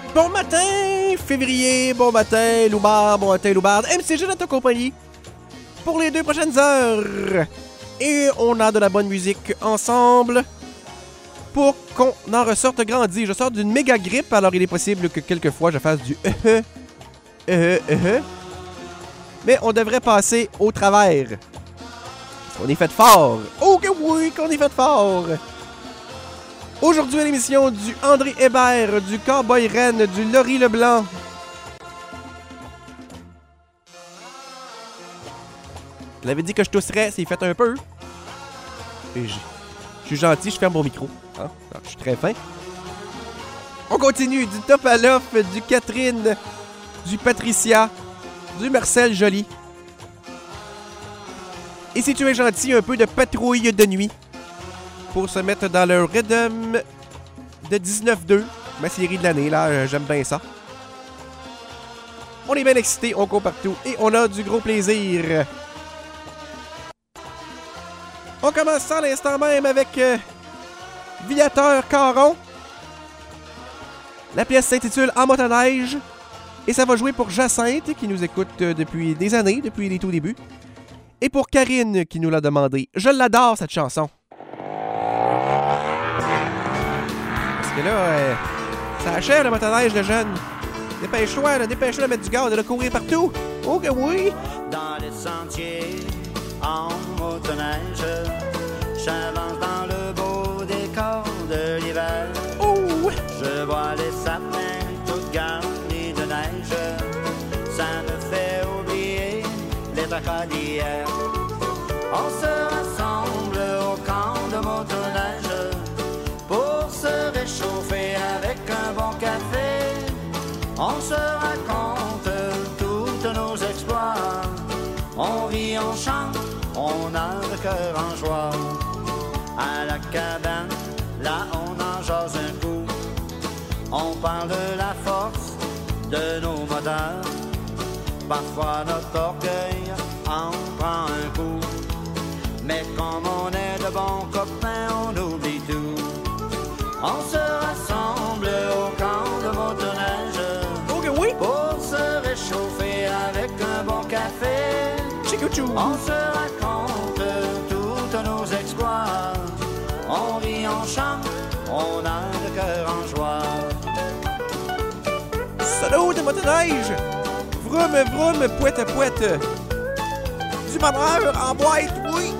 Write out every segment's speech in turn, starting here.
Bon matin, février, bon matin, Loubard, bon matin, Loubard. MCG dans ta compagnie pour les 2 prochaines heures. Et on a de la bonne musique ensemble pour qu'on en ressorte grandi. Je sors d'une méga grippe, alors il est possible que quelquefois je fasse du mais on devrait passer au travers. On est fait fort. Oh que oui, qu'on est fait fort. Aujourd'hui à l'émission du André Hébert, du Cowboy Reine, du Laurie Leblanc. Je l'avais dit que je tousserais, c'est fait un peu. Et je suis gentil, je ferme mon micro. Hein? Alors, je suis très fin. On continue du Topaloff, du Catherine, du Patricia, du Marcel Joly. Et si tu es gentil, un peu de patrouille de nuit pour se mettre dans le rhythm de 19-2, ma série de l'année, là, j'aime bien ça. On est bien excités, on court partout et on a du gros plaisir. On commence ça à l'instant même avec Viateur Caron. La pièce s'intitule En motoneige et ça va jouer pour Jacinthe qui nous écoute depuis des années, depuis les tout débuts. Et pour Karine qui nous l'a demandé. Je l'adore cette chanson. Parce que là, ça achève le motoneige, le jeune. Dépêche-toi, là, dépêche-toi de mettre du gaz, de le courir partout. Oh que oui! Dans les sentiers, en motoneige, j'avance dans le beau décor de l'hiver. Oh! Je vois les sapins tout garnis de neige. Ça me fait oublier les tracas d'hier. On se rassemble au camp de motoneige pour se réchauffer avec un bon café. On se raconte toutes nos exploits. On rit, on chante, on a le cœur en joie. À la cabane, là on en jase un coup. On parle de la force de nos moteurs. Parfois notre orgueil en prend un coup. Mais comme on est de bons copains, on oublie tout. On se rassemble au camp de motoneige. Oh que oui! Pour se réchauffer avec un bon café. Chicouchou! On se raconte tous nos exploits. On rit, on chante, on a le cœur en joie. Solo de motoneige! Vroom, vroom, pouette, pouette! Du bonheur en boîte, oui!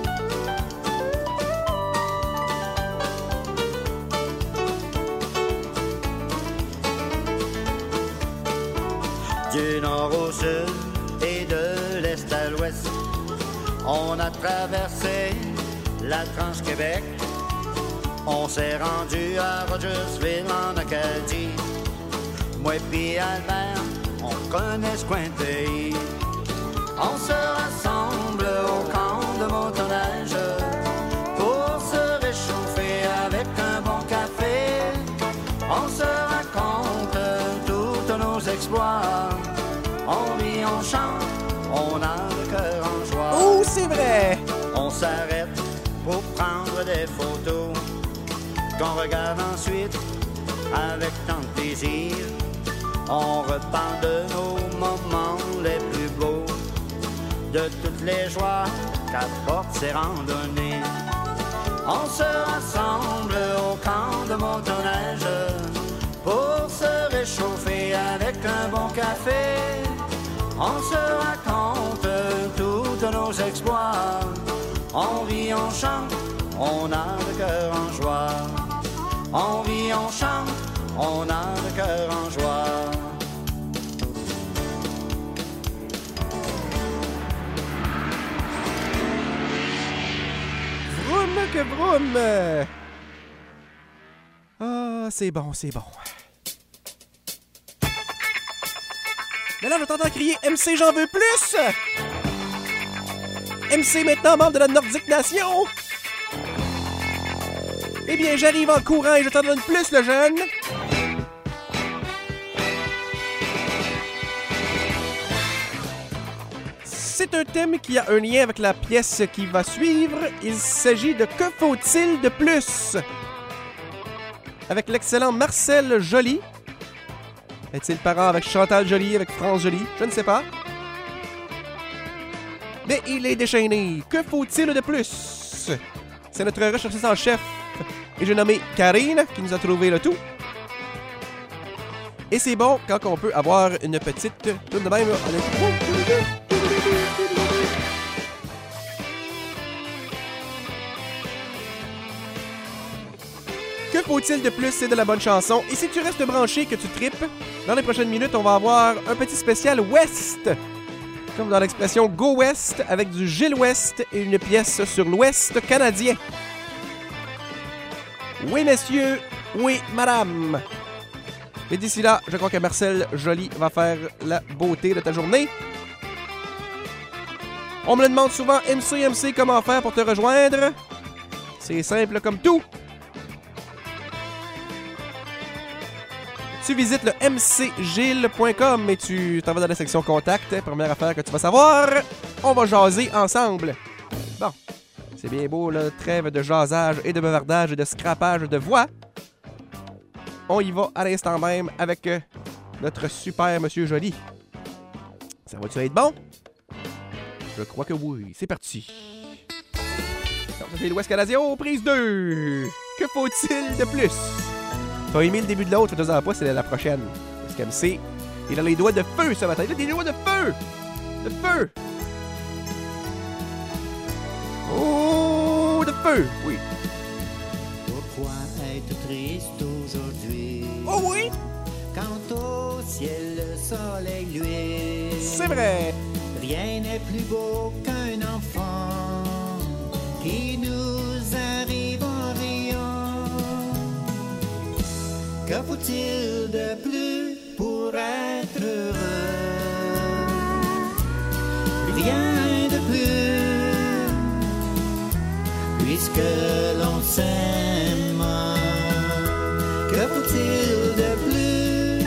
Du nord au sud et de l'est à l'ouest, on a traversé la Trans-Québec. On s'est rendu à Rogersville en Acadie. Moi pis Albert, on connaît ce coin de pays. On se rassemble au camp de motoneige pour se réchauffer avec un bon café. On se raconte tous nos exploits. On rit, on chante, on a le cœur en joie. Oh, c'est vrai! On s'arrête pour prendre des photos qu'on regarde ensuite avec tant de plaisir. On reparle de nos moments les plus beaux, de toutes les joies qu'apportent ces randonnées. On se rassemble au camp de motoneige pour se réchauffer avec un bon café. On se raconte tous nos exploits. On rit, on chante, on a le cœur en joie. On rit, on chante, on a le cœur en joie. Vroom que vroom! Ah, c'est bon, c'est bon. Mais là, je t'entends crier « MC, j'en veux plus !» MC, maintenant membre de la Nordique Nation! Eh bien, j'arrive en courant et je t'en donne plus, le jeune! C'est un thème qui a un lien avec la pièce qui va suivre. Il s'agit de « Que faut-il de plus ?» avec l'excellent Marcel Joly. Est-il parent avec Chantal Joly, avec France Joly? Je ne sais pas. Mais il est déchaîné. Que faut-il de plus? C'est notre recherchiste en chef. Et j'ai nommé Karine qui nous a trouvé le tout. Et c'est bon quand on peut avoir une petite tourne de même. Que faut-il de plus? C'est de la bonne chanson. Et si tu restes branché, que tu tripes, dans les prochaines minutes, on va avoir un petit spécial West. Comme dans l'expression Go West, avec du Gilles West et une pièce sur l'Ouest canadien. Oui, messieurs. Oui, madame. Et d'ici là, je crois que Marcel Joly va faire la beauté de ta journée. On me le demande souvent, MC, comment faire pour te rejoindre? C'est simple comme tout. Tu visites le mcgilles.com et tu t'en vas dans la section Contact. Première affaire que tu vas savoir, on va jaser ensemble. Bon, c'est bien beau, là, trêve de jasage et de bavardage et de scrapage de voix. On y va à l'instant même avec notre super Monsieur Joly. Ça va-tu être bon? Je crois que oui. C'est parti. Donc, c'est l'Ouest canadien aux prises 2. Que faut-il de plus? T'as aimé le début de l'autre, fais-toi-en pas, c'est la prochaine. Parce qu'MC, il a les doigts de feu ce matin. Il a des doigts de feu! De feu! Oh, de feu! Oui. Pourquoi être triste aujourd'hui? Oh oui! Quand au ciel le soleil luit. C'est vrai! Rien n'est plus beau qu'un enfant qui nous arrive en riant. Que faut-il de plus pour être heureux? Rien de plus, puisque l'on s'aime. Que faut-il de plus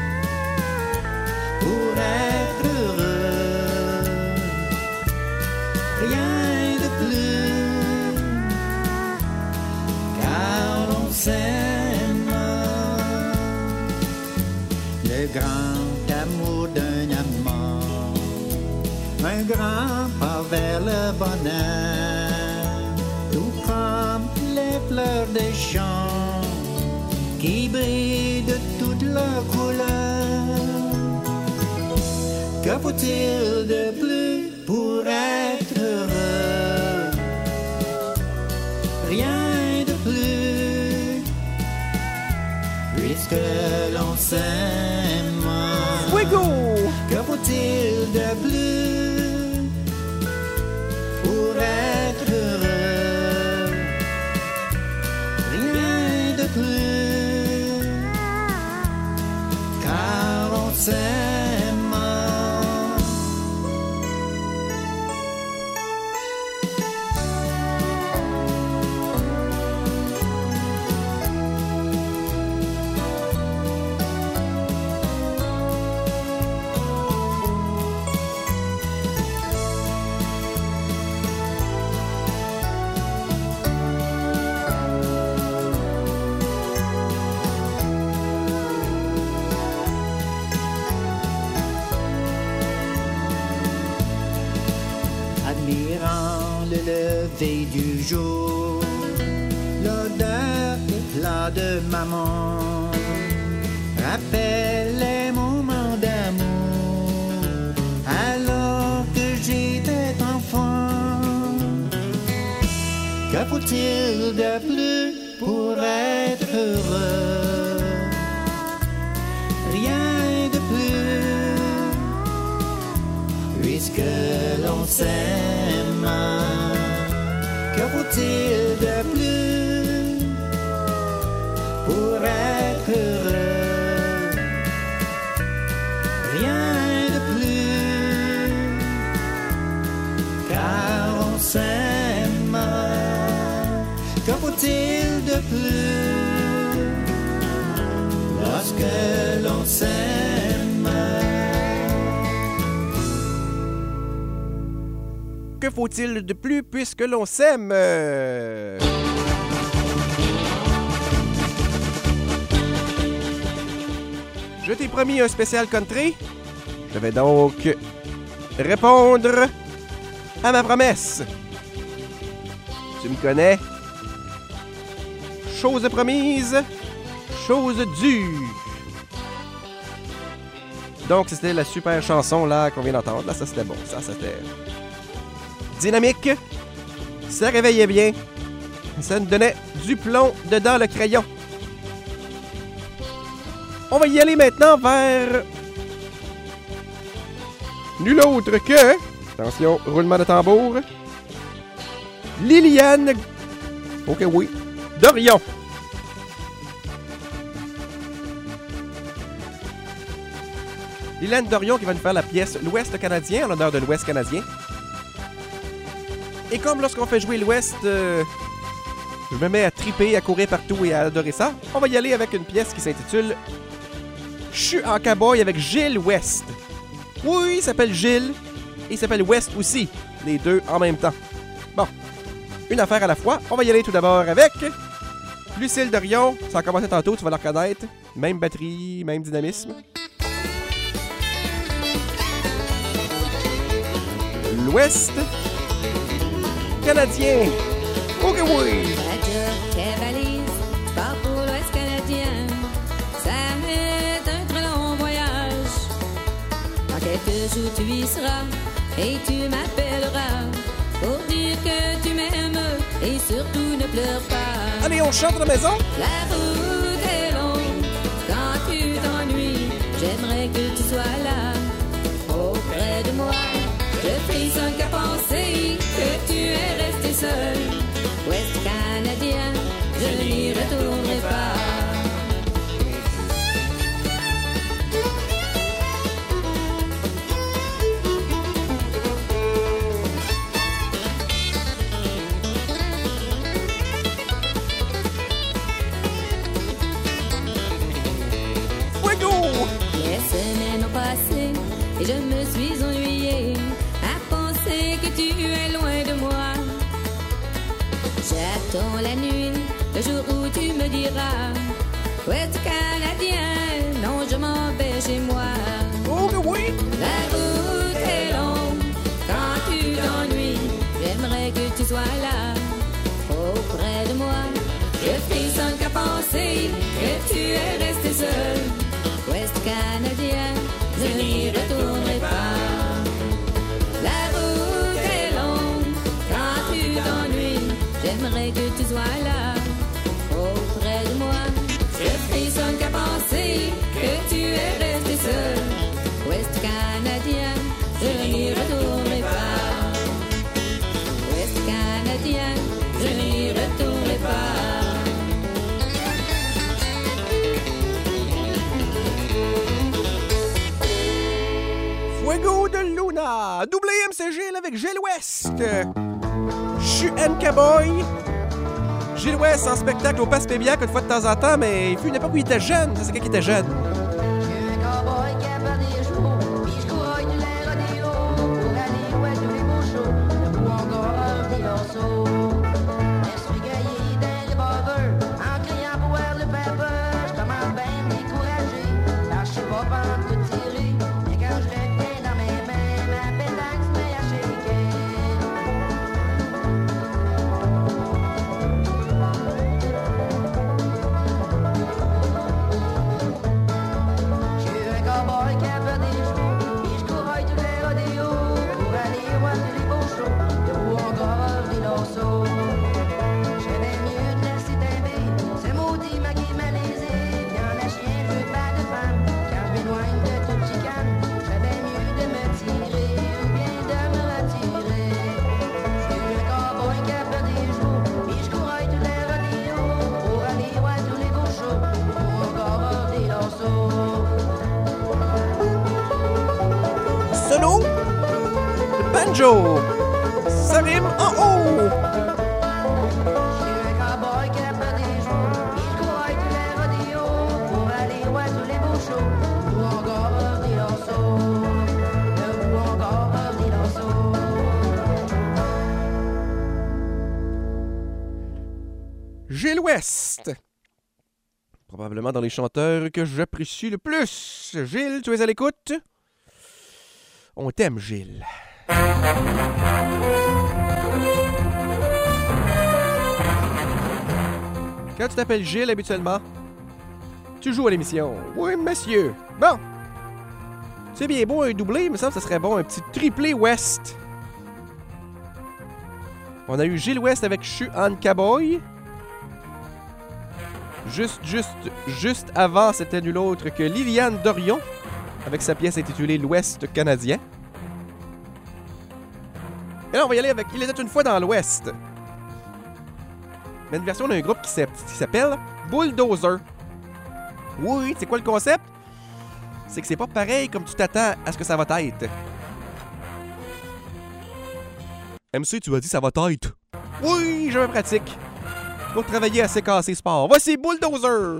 pour être heureux? Rien de plus, car on s'aime. Le grand amour d'un amant, un grand pas vers le bonheur, tout comme les fleurs des champs qui brillent de toutes leurs couleurs. Que faut-il de plus pour être heureux? Rien de plus, puisque l'on s'aime. Fuego! Que faut-il de plus pour être heureux? Rien de plus, car on s'aime. Admirant le lever du jour, l'odeur éclat de maman rappelle les moments d'amour alors que j'étais enfant. Que faut-il de plus pour être heureux? Rien de plus, puisque l'on s'aime. Que faut-il de plus pour être heureux? Rien de plus, car on s'aime. Que faut-il de plus lorsque l'on s'aime? Que faut-il de plus puisque l'on s'aime? Je Je t'ai promis un spécial country. Je vais donc répondre à ma promesse. Tu me connais? Chose promise, chose due. Donc, c'était la super chanson là qu'on vient d'entendre. Là, ça, c'était bon. Ça, c'était dynamique. Ça réveillait bien. Ça nous donnait du plomb dedans le crayon. On va y aller maintenant vers nul autre que... Attention, roulement de tambour. Liliane... Ok, oui. Dorion. Liliane Dorion qui va nous faire la pièce L'Ouest canadien, en l'honneur de l'Ouest canadien. Et comme lorsqu'on fait jouer l'Ouest, je me mets à triper, à courir partout et à adorer ça, on va y aller avec une pièce qui s'intitule Je suis en cowboy avec Gilles West. Oui, il s'appelle Gilles et il s'appelle West aussi, les deux en même temps. Bon, une affaire à la fois. On va y aller tout d'abord avec Lucille Dorion. Ça a commencé tantôt, tu vas la reconnaître. Même batterie, même dynamisme. L'Ouest canadien. Ok, oui. Ta job, tes valises, tu pars pour l'Ouest canadien. Ça va être un très long voyage. Dans quelques jours, tu y seras et tu m'appelleras pour dire que tu m'aimes et surtout ne pleure pas. Allez, on chante à la maison. La route est longue quand tu t'ennuies. J'aimerais que tu sois là auprès de moi. Je frissonne qu'à penser que tu es resté seul. Ouest canadien, je n'y retournerai pas. Fuego! Les semaines ont passé et je me suis ennuyée à penser que tu es loin de moi. J'attends la nuit, le jour où tu me diras Ouest canadien, non je m'en vais chez moi. Ok, oui. La route est longue quand tu t'ennuies. J'aimerais que tu sois là auprès de moi. Je frissonne qu'à penser que tu es resté seul. Ouest canadien, je n'y retournerai pas. La route est longue quand tu t'ennuies. J'aimerais que tu sois là auprès de moi. Je frissonne qu'à penser que tu es resté seul. Ouest canadien, je n'y retournerai pas. Ouest canadien, je n'y retournerai pas. Fuego de Luna. Doublé MCG avec Gilles West. Je suis M-Cowboy. Gilles West en spectacle au Passe Pébiac une fois de temps en temps, mais il fut une époque où il était jeune. Ça, c'est quand il était jeune. Un cowboy qui a pas des jours, puis je couraille de l'air rodéo pour aller où tous les beaux shows, debout encore des morceaux. Je suis gaillé d'un revolver, en criant pour voir le pepper. Je commence bien me décourager, parce que je sais pas pendant tout tirer. Et quand je le tiens dans mes mains, ma pétanque se met à shaker. J'suis un cowboy qui a fait des jours, puis j'couraille tous les rodéos pour aller voir tous les beaux shows, debout encore des lorceaux. J'fais bien mieux de laisser tomber, c'est maudit ma qui malaisé. Quand la chien veut pas de femme, quand j'm'éloigne de toute chicane, j'fais bien mieux de me tirer ou bien de me retirer. J'suis un cowboy qui a fait des jours, puis j'couraille tous les rodéos pour aller voir tous les beaux shows, debout encore des lorceaux. Solo. Le banjo. Ça rime en haut. J'suis un cowboy qui a pas des jours, puis j'couraille tous les rodéos pour aller voir tous les beaux shows, debout encore des lorceaux, debout encore des lorceaux. Gilles West. Probablement dans les chanteurs que j'apprécie le plus. Gilles, tu es à l'écoute? On t'aime, Gilles. Quand tu t'appelles Gilles habituellement, tu joues à l'émission. Oui, monsieur. Bon. C'est bien beau un doublé, mais ça serait bon un petit triplé West. On a eu Gilles West avec Je suis un cowboy. Juste avant, c'était nul autre que Liliane Dorion avec sa pièce intitulée L'Ouest canadien. Et là, on va y aller avec Il était une fois dans l'Ouest. Mais une version d'un groupe qui s'appelle Bulldozer. Oui, c'est quoi le concept? C'est que c'est pas pareil comme tu t'attends à ce que ça va être. MC, tu as dit ça va être. Oui, je me pratique. Pour travailler à CKC Sport. Voici Bulldozer!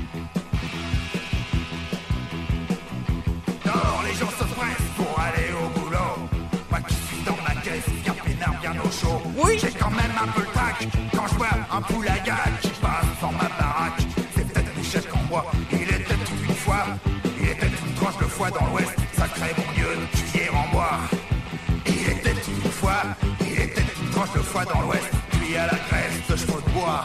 Dehors, les gens se pressent pour aller au boulot. Moi qui suis dans ma caisse, bien peinard, bien au chaud. Oui. J'ai quand même un peu le trac quand je vois un poule à gag qui passe dans ma baraque. C'est peut-être l'échec en moi. Il était une fois, il était une tranche de foie dans l'Ouest. Sacré bon Dieu, de cuillère en bois. Il était une fois, il était une tranche de foie dans l'Ouest. Puis à la graisse de chevaux de bois.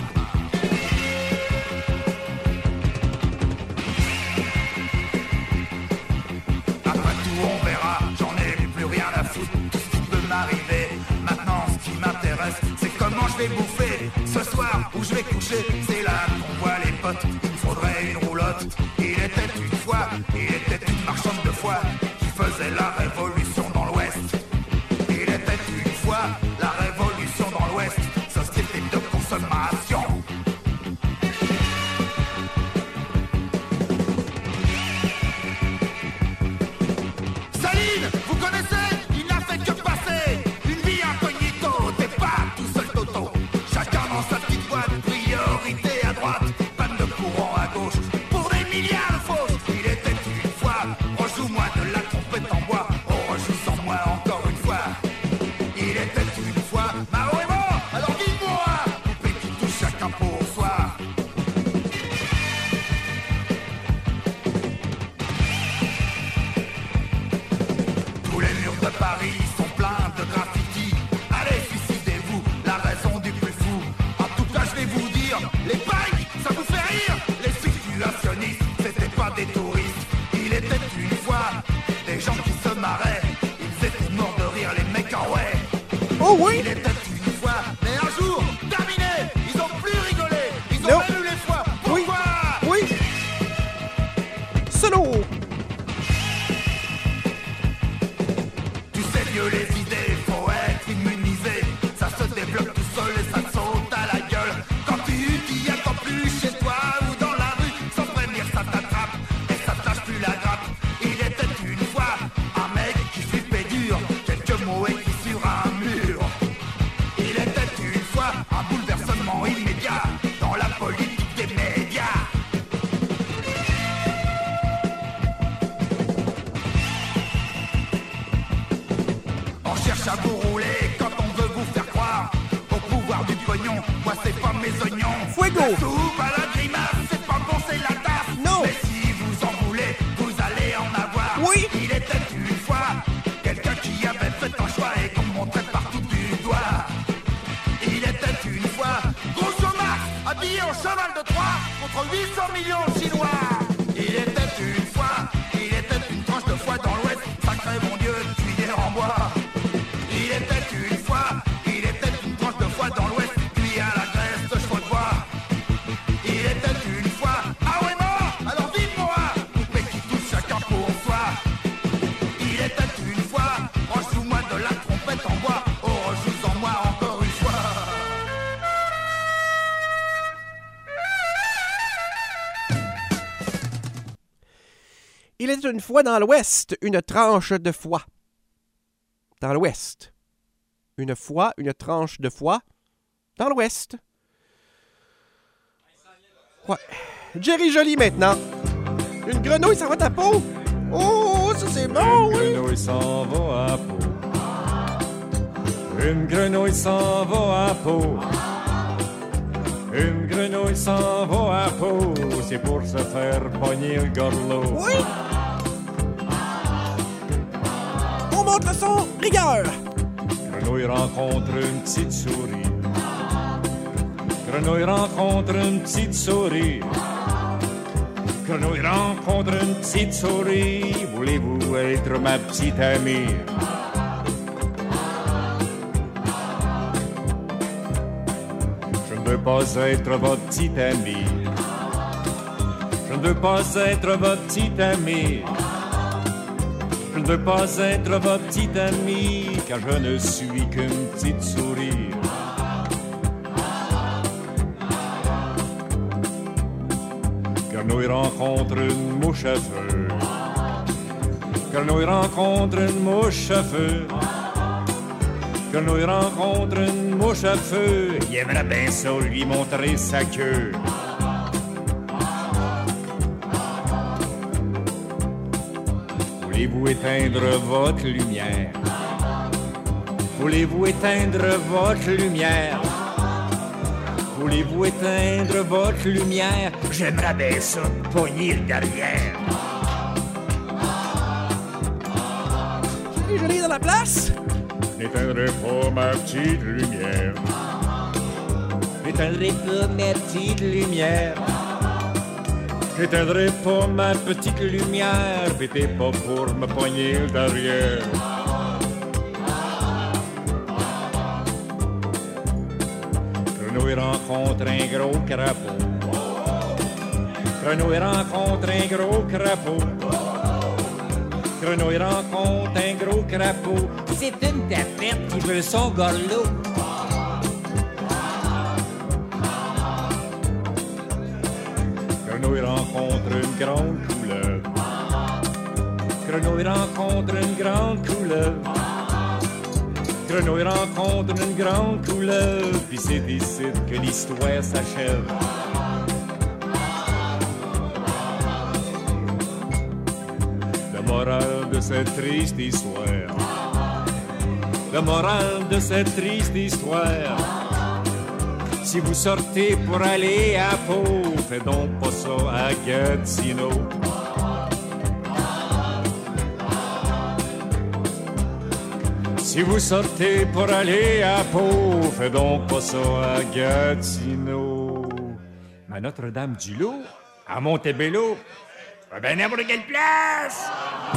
Après tout on verra, j'en ai plus rien à foutre. Tout ce qui peut m'arriver, maintenant ce qui m'intéresse, c'est comment je vais bouffer ce soir où je vais coucher. C'est là qu'on voit les potes, il me faudrait une roulotte. Il était une fois, il était une marchande de foie qui faisait la révolution dans l'Ouest. Il était une fois la révolution dans l'Ouest, société de consommation. Saline, vous connaissez? Il n'a fait que passer une vie incognito, t'es pas tout seul Toto. Chacun dans sa petite boîte, priorité à droite, panne de courant à gauche, pour des milliards de fausses. Il était une fois, rejoue-moi de la trompette en bois, oh rejoue sans moi encore une fois. Il était une fois, Mao est mort, alors dis-moi, coupé qui touche chacun pour soi. Tous les murs de Paris sont pleins de graffitis. Allez, suicidez-vous, la raison du plus fou. En tout cas, je vais vous dire, les pailles, ça vous fait rire. Les situationnistes, c'était pas des touristes. Il était une fois des gens qui se marraient. Ils étaient morts de rire, les mecs en ouais. Oh oui! Il était une fois, mais un jour, terminé, ils ont plus rigolé. Ils ont Non. même eu les fois. Oui. Pourquoi? Oui! Solo! Tu sais mieux les idées, faut être immunisé. Ça se développe tout seul et ça saute à la gueule. Quand tu t'y attends plus chez toi ou dans la rue, sans prévenir ça t'attrape et ça tâche plus la grappe. Il était une fois un mec qui flippait dur, quelques mots écrits sur un mur. Il était une fois un bouleversement immédiat dans la politique des médias. On cherche à vous rouler quand on veut vous faire croire au pouvoir du pognon. Moi c'est pas mes oignons. Fuego. La soupe à la grimace, c'est pas bon, c'est la tasse. Non. Mais si vous en voulez, vous allez en avoir. Oui. Il était une fois quelqu'un qui avait fait un choix et qu'on montrait partout du doigt. Il était une fois Groucho Marx habillé en cheval de Troie contre 800 millions de Chinois. Il était une fois, il était une tranche de foie dans l'Ouest. Sacré mon Dieu, cuillère en bois. Il était une fois, il était une tranche de foie dans l'Ouest, puis à la graisse de chevaux de bois. Il était une fois, ah ouais non, alors dites-moi, coupé qui touche chacun pour soi. Il était une fois, rejoue-moi de la trompette en bois, oh rejoue en moi encore une fois. Il était une fois dans l'Ouest, une tranche de foie. Dans l'Ouest. Une fois, une tranche de foie. Dans l'Ouest. Ouais. Jerry Joly maintenant. Une grenouille, ça va ta peau. Oh, ça c'est bon, oui. Une grenouille s'en va à peau. Une grenouille s'en va à peau. Une grenouille s'en va à Pau, c'est pour se faire pogner le gorlot. Oui! On monte le son, rigueur! Grenouille rencontre une petite souris. Grenouille rencontre une petite souris. Grenouille rencontre une petite souris. Voulez-vous être ma petite amie? Je ne veux pas être votre petite amie. Je ne veux pas être votre petite amie. Je ne veux pas être votre petite amie, car je ne suis qu'une petite souris. Grenouille rencontre une mouche à feu. Grenouille rencontre une mouche à feu. Grenouille rencontre une mouche à feu. Il aimerait bien ça lui montrer sa queue. Voulez-vous éteindre votre lumière? Voulez-vous éteindre votre lumière? Voulez-vous éteindre votre lumière? J'aimerais bien ça, pogner le derrière. Je l'ai dans la place! N'éteindrai pas ma petite lumière. N'éteindrai pas ma petite lumière. J'éteindrai pas ma petite lumière, pétez pas pour me pogner le derrière. Grenouille rencontre un gros crapaud. Grenouille rencontre un gros crapaud. Grenouille rencontre un gros crapaud. C'est une tapette qui veut son gorlot. Grenouille rencontre une grande couleuvre. Grenouille rencontre une grande couleuvre. Grenouille rencontre une grande couleuvre. Puis c'est ici que l'histoire s'achève. La morale de cette triste histoire. La morale de cette triste histoire. Si vous sortez pour aller à Pau, faites donc pas ça à Gatineau. Si vous sortez pour aller à Pau, faites donc pas ça à Gatineau. À Notre-Dame-du-Loup, à Montebello, à ben n'importe quelle place!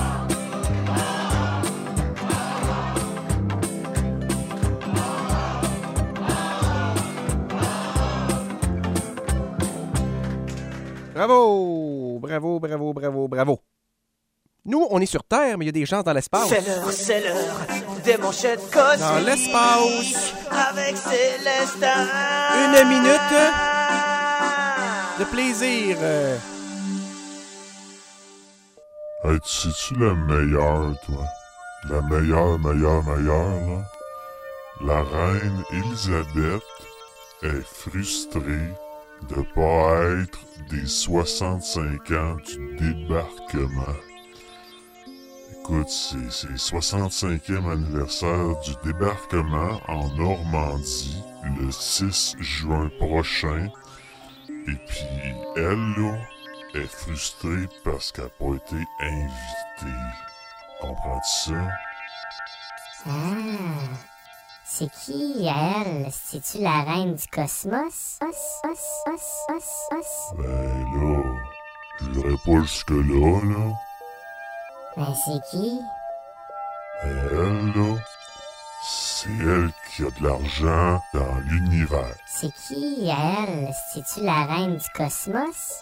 Bravo! Bravo, bravo, bravo, bravo. Nous, on est sur Terre, mais il y a des gens dans l'espace. C'est l'heure des manchettes cosmiques. Dans l'espace. Avec Célestin. Une minute de plaisir. Hey, c'est-tu la meilleure, toi? La meilleure, là? La reine Élisabeth est frustrée de pas être des 65 ans du débarquement. Écoute, c'est le 65e anniversaire du débarquement en Normandie le 6 juin prochain. Et puis, elle, là, est frustrée parce qu'elle n'a pas été invitée. Comprends-tu ça? Ah, c'est qui, elle? C'est-tu la reine du cosmos? Ben là, j'irai pas jusque-là, là. Ben, c'est qui? Elle, là, c'est elle qui a de l'argent dans l'univers. C'est qui, elle? C'est-tu la reine du cosmos?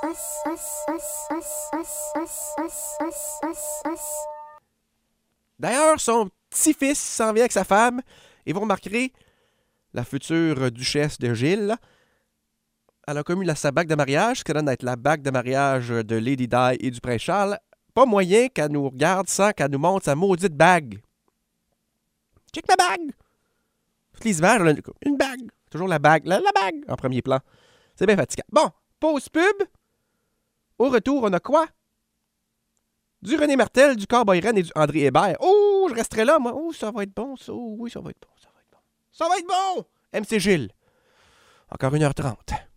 D'ailleurs, son petit-fils s'en vient avec sa femme et vous remarquerez, la future duchesse de Gilles, là, elle a commis sa bague de mariage, ce qui donne à être la bague de mariage de Lady Di et du prince Charles. Pas moyen qu'elle nous regarde sans qu'elle nous montre sa maudite bague. Check ma bague! Toutes les images, une bague. Toujours la bague. La bague en premier plan. C'est bien fatigant. Bon, pause pub. Au retour, on a quoi? Du René Martel, du Cowboy Ren et du André Hébert. Oh, je resterai là, moi. Oh, ça va être bon, ça. Oh, oui, ça va être bon, ça va être bon. Ça va être bon! MC Gilles. Encore 1h30.